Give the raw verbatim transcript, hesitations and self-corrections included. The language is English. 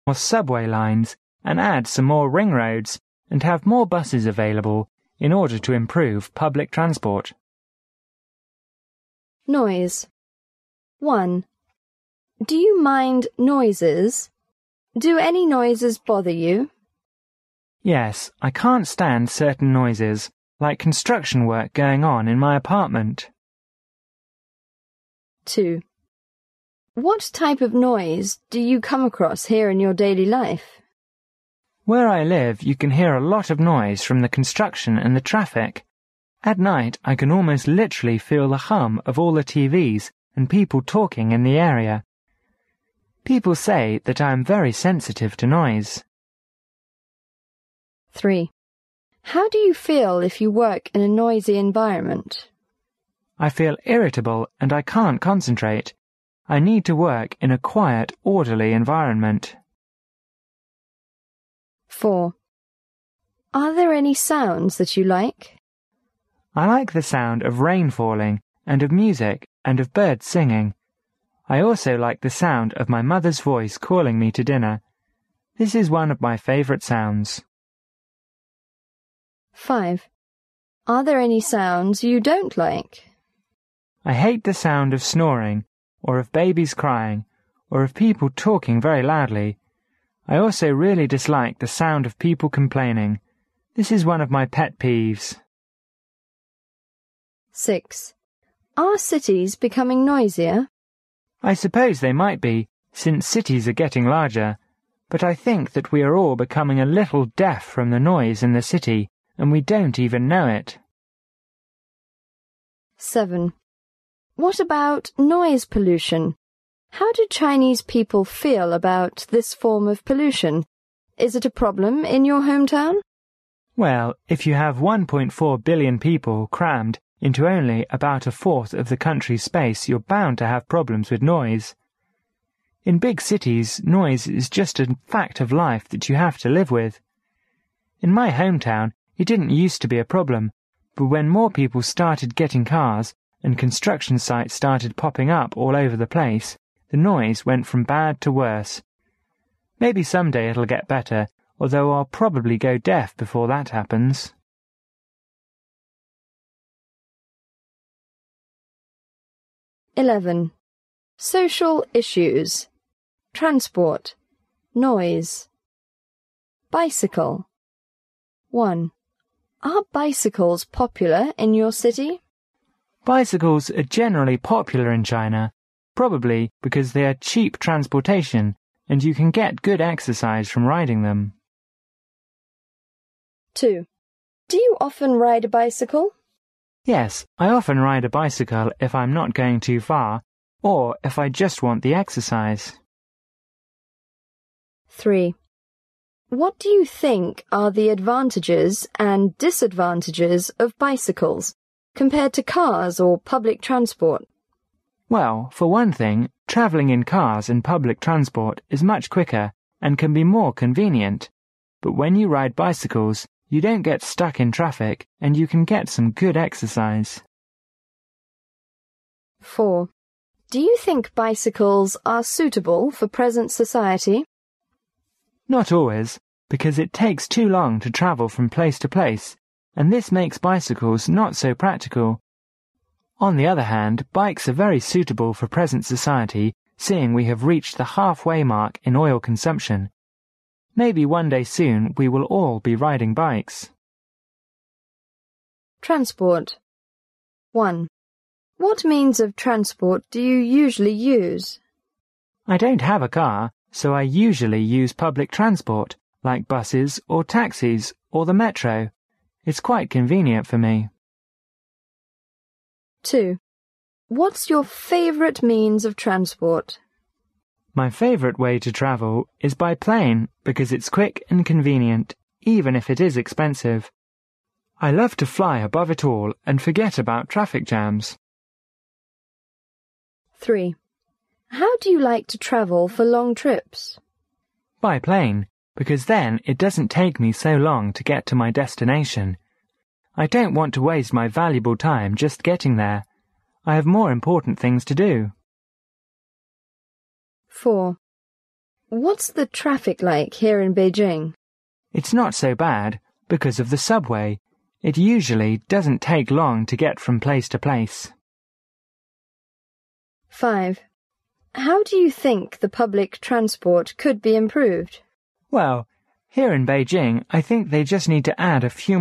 more subway lines and add some more ring roads and have more buses available in order to improve public transport. Noise. one. Do you mind noises? Do any noises bother you? Yes, I can't stand certain noises, like construction work going on in my apartment. two. What type of noise do you come across here in your daily life? Where I live, you can hear a lot of noise from the construction and the traffic. At night, I can almost literally feel the hum of all the T Vs and people talking in the area. People say that I am very sensitive to noise. three. How do you feel if you work in a noisy environment? I feel irritable and I can't concentrate. I need to work in a quiet, orderly environment. four. Are there any sounds that you like? I like the sound of rain falling and of music and of birds singing. I also like the sound of my mother's voice calling me to dinner. This is one of my favourite sounds. five. Are there any sounds you don't like? I hate the sound of snoring, or of babies crying, or of people talking very loudly. I also really dislike the sound of people complaining. This is one of my pet peeves. six. Are cities becoming noisier? I suppose they might be, since cities are getting larger, but I think that we are all becoming a little deaf from the noise in the city, and we don't even know it. seven. What about noise pollution? How do Chinese people feel about this form of pollution? Is it a problem in your hometown? Well, if you have one point four billion people crammed into only about a fourth of the country's space, you're bound to have problems with noise. In big cities, noise is just a fact of life that you have to live with. In my hometown, it didn't used to be a problem, but when more people started getting cars and construction sites started popping up all over the place, the noise went from bad to worse. Maybe someday it'll get better, although I'll probably go deaf before that happens. eleven. Social issues. Transport. Noise. Bicycle. one. Are bicycles popular in your city? Bicycles are generally popular in China, probably because they are cheap transportation and you can get good exercise from riding them. two. Do you often ride a bicycle? Yes, I often ride a bicycle if I'm not going too far, or if I just want the exercise. three. What do you think are the advantages and disadvantages of bicycles compared to cars or public transport? Well, for one thing, travelling in cars and public transport is much quicker and can be more convenient. But when you ride bicycles, you don't get stuck in traffic and you can get some good exercise. four. Do you think bicycles are suitable for present society? Not always, because it takes too long to travel from place to place, and this makes bicycles not so practical. On the other hand, bikes are very suitable for present society, seeing we have reached the halfway mark in oil consumption. Maybe one day soon we will all be riding bikes. Transport. one. What means of transport do you usually use? I don't have a car, so I usually use public transport, like buses or taxis or the metro. It's quite convenient for me. two. What's your favourite means of transport? My favourite way to travel is by plane because it's quick and convenient, even if it is expensive. I love to fly above it all and forget about traffic jams. three. How do you like to travel for long trips? By plane, because then it doesn't take me so long to get to my destination. I don't want to waste my valuable time just getting there. I have more important things to do. four. What's the traffic like here in Beijing? It's not so bad because of the subway. It usually doesn't take long to get from place to place. five. How do you think the public transport could be improved? Well, here in Beijing, I think they just need to add a few